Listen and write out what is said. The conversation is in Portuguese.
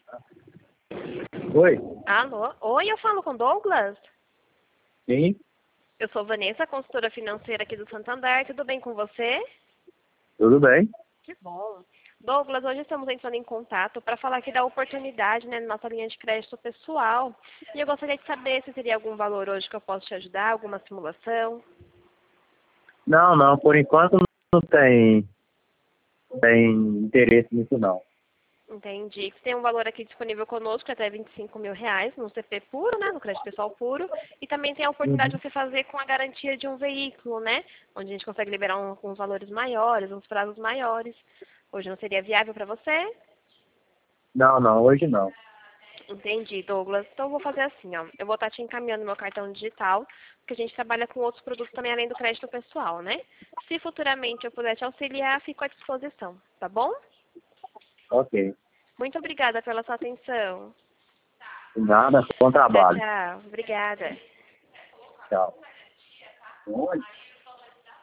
Oi? Alô? Oi, eu falo com Douglas? Sim, Eu sou Vanessa, consultora financeira aqui do Santander. Tudo bem com você? tudo bem? Que bom. Douglas, hoje estamos entrando em contato para falar aqui da oportunidade, né, na nossa linha de crédito pessoal. E eu gostaria de saber se teria algum valor hoje que eu possa te ajudar, alguma simulação. Não, por enquanto não tem interesse nisso não. Entendi. Tem um valor aqui disponível conosco, até R$ 25.000, no CP puro, né, no crédito pessoal puro. E também tem a oportunidade Uhum. de você fazer com a garantia de um veículo, né, onde a gente consegue liberar uns valores maiores, uns prazos maiores. Hoje não seria viável para você? Não, hoje não. Entendi, Douglas. Então eu vou fazer assim, ó. Eu vou estar te encaminhando meu cartão digital, porque a gente trabalha com outros produtos também além do crédito pessoal, né? Se futuramente eu puder te auxiliar, fico à disposição, tá bom? Ok. Muito obrigada pela sua atenção. Nada, bom Tchau, trabalho. tchau. Obrigada. Tchau.